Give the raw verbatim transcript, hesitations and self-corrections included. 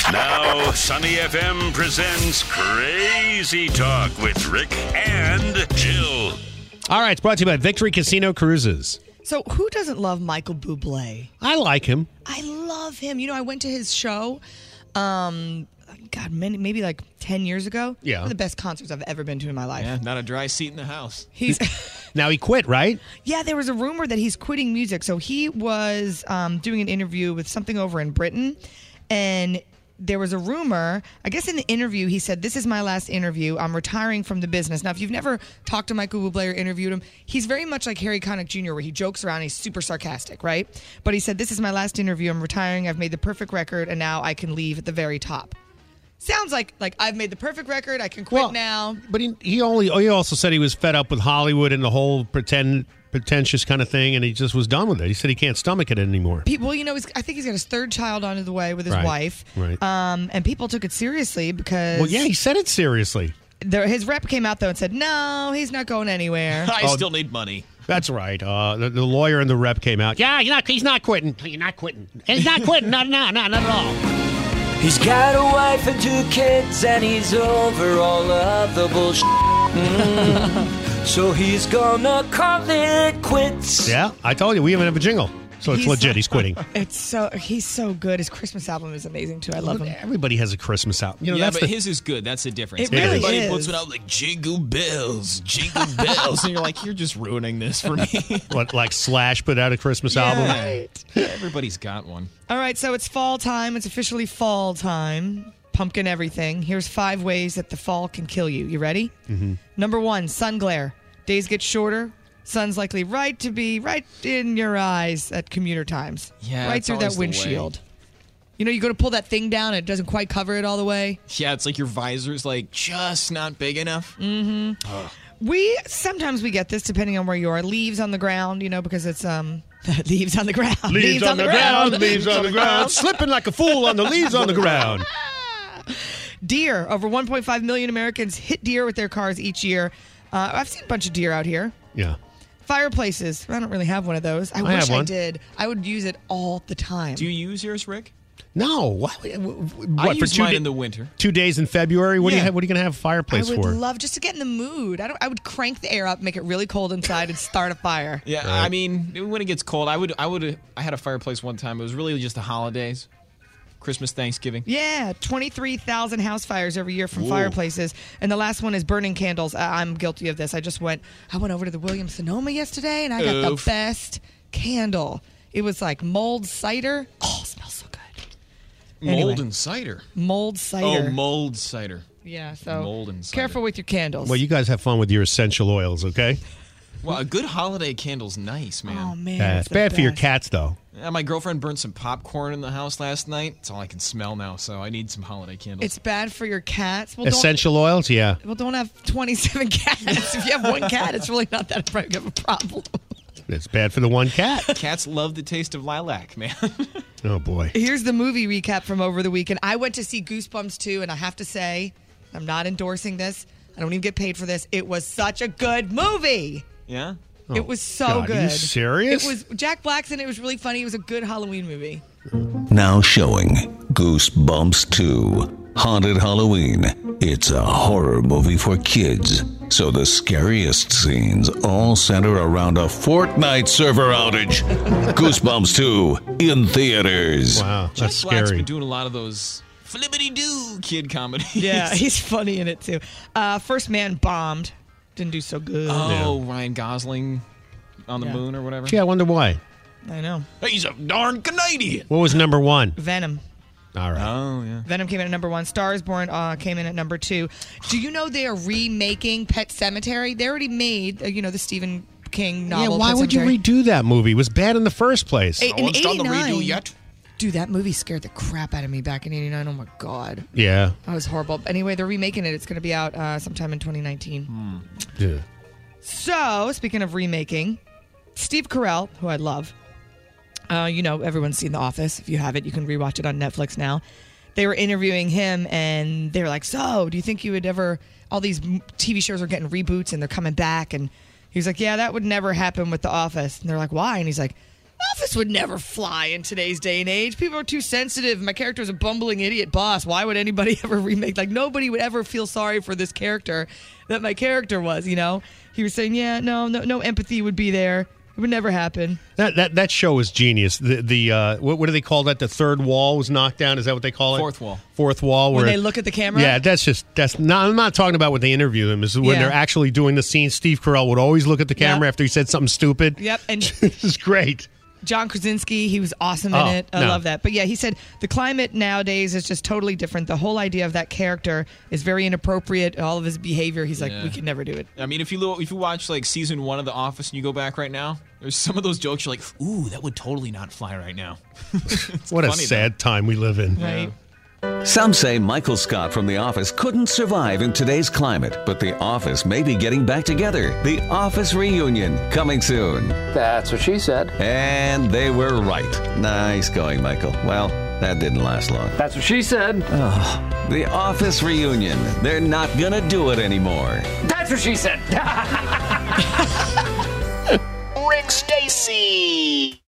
Now, Sunny F M presents Crazy Talk with Rick and Jill. All right, it's brought to you by Victory Casino Cruises. So who doesn't love Michael Bublé? I like him. I love him. You know, I went to his show, um, God, many, maybe like ten years ago. Yeah. One of the best concerts I've ever been to in my life. Yeah, not a dry seat in the house. He's Now he quit, right? Yeah, there was a rumor that he's quitting music. So he was um, doing an interview with something over in Britain, and there was a rumor, I guess in the interview, he said, this is my last interview. I'm retiring from the business. Now, if you've never talked to Michael Bublé or interviewed him, he's very much like Harry Connick Junior, where he jokes around. He's super sarcastic, right? But he said, this is my last interview. I'm retiring. I've made the perfect record, and now I can leave at the very top. Sounds like like I've made the perfect record. I can quit Well, now. But he, he only he also said he was fed up with Hollywood and the whole pretend pretentious kind of thing, and he just was done with it. He said he can't stomach it anymore. People, you know, he's, I think he's got his third child on the way with his Right, wife. right. Um, and people took it seriously because... Well, yeah, he said it seriously. There, his rep came out, though, and said, no, he's not going anywhere. I Oh, still need money. That's right. Uh, the, the lawyer and the rep came out. Yeah, he's not, he's not quitting. He's not quitting. He's not quitting. No, no, no, not at all. He's got a wife and two kids, and he's over all of the bullshit. Mm. So he's gonna call it quits. Yeah, I told you, we even have a jingle. So it's He's- legit. He's quitting. It's so He's so good. His Christmas album is amazing, too. I love him. Everybody has a Christmas album. You know, yeah, that's but the, his is good. That's the difference. It really Everybody is. puts one out like Jingle Bells, Jingle Bells, and you're like, you're just ruining this for me. what, like Slash put out a Christmas album. Right. Everybody's got one. All right, so it's fall time. It's officially fall time. Pumpkin everything. Here's five ways that the fall can kill you. You ready? Mm-hmm. Number one, sun glare. Days get shorter. Sun's likely right to be right in your eyes at commuter times. Yeah, right that's through that always the way. windshield. You know, you go to pull that thing down and it doesn't quite cover it all the way. Yeah, it's like your visor's like just not big enough. We sometimes we get this depending on where you are. Leaves on the ground, you know, because it's um leaves on the ground. Leaves on the ground, leaves on the ground, slipping like a fool on the leaves on the ground. Deer. Over one point five million Americans hit deer with their cars each year. Uh, I've seen a bunch of deer out here. Yeah. Fireplaces. I don't really have one of those. I, I wish have I one. did. I would use it all the time. Do you use yours, Rick? No. What, what I for use two mine da- in the winter. Two days in February? What do Yeah. you have? What are you going to have a I fireplace would for? love just to get in the mood. I don't. I would crank the air up, make it really cold inside, and start a fire. Yeah, Right. I mean, when it gets cold, I would, I would, I had a fireplace one time. It was really just the holidays, Christmas, Thanksgiving. Yeah, twenty-three thousand house fires every year from Whoa. fireplaces. And the last one is burning candles. I- I'm guilty of this. I just went, I went over to the Williams-Sonoma yesterday, and I got Oof. the best candle. It was like mold cider. Oh, it smells so good. Mold Anyway. and cider. Mold cider. Oh, mold cider. Yeah, so Mold and cider. careful with your candles. Well, you guys have fun with your essential oils, okay? Well, a good holiday candle's nice, man. Oh, man. Yeah, it's it's the bad for your best. cats, though. Yeah, my girlfriend burned some popcorn in the house last night. It's all I can smell now, so I need some holiday candles. It's bad for your cats. Well, don't, Essential oils, yeah. well, don't have twenty-seven cats. If you have one cat, it's really not that big of a problem. It's bad for the one cat. Cats love the taste of lilac, man. Oh, boy. Here's the movie recap from over the weekend. I went to see Goosebumps two, and I have to say, I'm not endorsing this. I don't even get paid for this. It was such a good movie. Yeah? it was so God, good. are you serious? It was Jack Black's in it. It was really funny. It was a good Halloween movie. Now showing Goosebumps two. Haunted Halloween. It's a horror movie for kids. So the scariest scenes all center around a Fortnite server outage. Goosebumps two in theaters. Wow, Jack that's Black's scary. been doing a lot of those flippity-doo kid comedies. Yeah, he's funny in it too. Uh, First Man bombed. Didn't do so good. Oh, Ryan Gosling on the Yeah. moon or whatever. Gee, I wonder why. I know. He's a darn Canadian. What was number one? Venom. All right. Oh, yeah. Venom came in at number one. Star is Born uh, came in at number two. Do you know they are remaking Pet Sematary? They already made, uh, you know, the Stephen King novel. yeah, why Pet would you Sematary. redo that movie? It was bad in the first place. Hey, No in one's done the eighty-nine redo yet. Dude, that movie scared the crap out of me back in eighty-nine. Oh, my God. Yeah. That was horrible. Anyway, they're remaking it. It's going to be out uh, sometime in twenty nineteen. Hmm. Yeah. So, speaking of remaking, Steve Carell, who I love, uh, you know, everyone's seen The Office. If you haven't, you can rewatch it on Netflix now. They were interviewing him, and they were like, so, do you think you would ever, all these m- T V shows are getting reboots, and they're coming back, and he's like, yeah, that would never happen with The Office. And they're like, why? And he's like, Office would never fly in today's day and age. People are too sensitive. My character is a bumbling idiot boss. Why would anybody ever remake? Like, nobody would ever feel sorry for this character that my character was, you know? He was saying, yeah, no, no, no empathy would be there. It would never happen. That that that show was genius. The the uh, what, what do they call that? The third wall was knocked down. Is that what they call it? Fourth wall. Fourth wall. When Where they look at the camera? Yeah, that's just that's. Not, I'm not talking about when they interview them. Is when Yeah. they're actually doing the scene. Steve Carell would always look at the camera Yep. after he said something stupid. Yep, and This is great. John Krasinski, he was awesome in Oh, it. I no. love that. But yeah, he said the climate nowadays is just totally different. The whole idea of that character is very inappropriate. All of his behavior, he's like, Yeah. we could never do it. I mean, if you lo- if you watch like season one of The Office and you go back right now, there's some of those jokes you're like, ooh, that would totally not fly right now. It's What a funny, sad time we live in. Right? Some say Michael Scott from The Office couldn't survive in today's climate, but The Office may be getting back together. The Office Reunion, coming soon. That's what she said. And they were right. Nice going, Michael. Well, that didn't last long. That's what she said. The Office Reunion. They're not gonna do it anymore. That's what she said. Rick Stacy.